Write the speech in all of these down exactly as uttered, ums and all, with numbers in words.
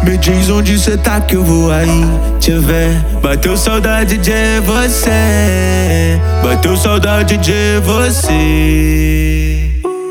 me diz onde cê tá que eu vou aí te ver. Bateu saudade de você, bateu saudade de você.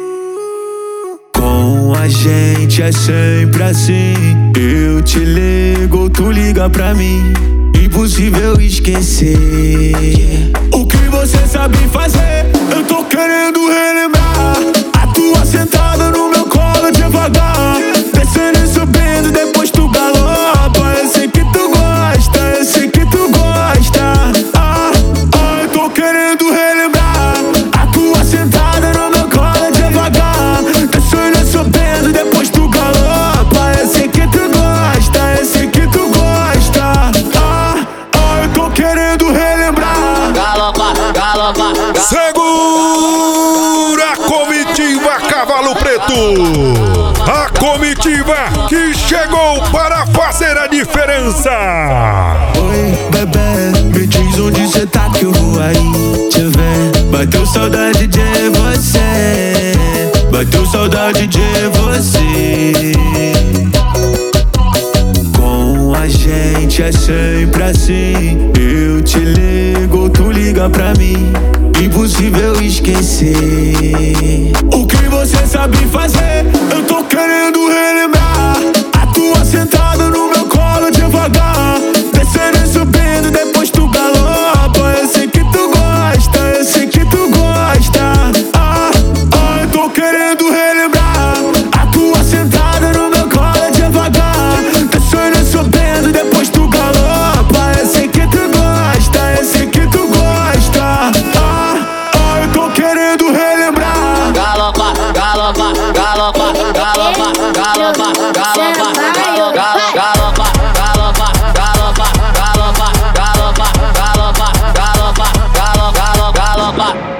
Com a gente é sempre assim, eu te ligo, tu liga pra mim. Impossível esquecer o que você sabe fazer. Eu tô querendo relembrar a tua sentada no meu colo devagar, descendo e subindo, depois tu galopa. Eu sei que tu gosta, eu sei que tu gosta. Ah, ah, eu tô querendo relembrar a tua sentada no meu colo devagar, descendo e subindo, depois tu galopa. Eu sei que tu gosta, eu sei que tu gosta. Ah, ah, eu tô querendo relembrar. Galopa, galopa, galopa. Segura a comitiva Cavalo Preto, a comitiva que chegou para fazer a diferença. Oi, bebê, me diz onde cê tá que eu vou aí te ver. Bateu saudade de você, bateu saudade de você. Com a gente é sempre assim, eu te ligo, tu liga pra mim. Impossível esquecer o que você sabe fazer. Eu tô querendo relembrar a tua sentada no meu colo devagar, descendo e subindo, depois tu galopa. Eu sei que tu gosta, eu sei que tu gosta. Ah, ah, eu tô querendo relembrar a tua sentada no meu colo devagar, descendo e subindo, depois tu galopa. Eu sei que tu gosta, eu sei que tu gosta. Ah, ah, eu tô querendo relembrar. Galopa, galopa, galopa, galopa, galopa, galopa.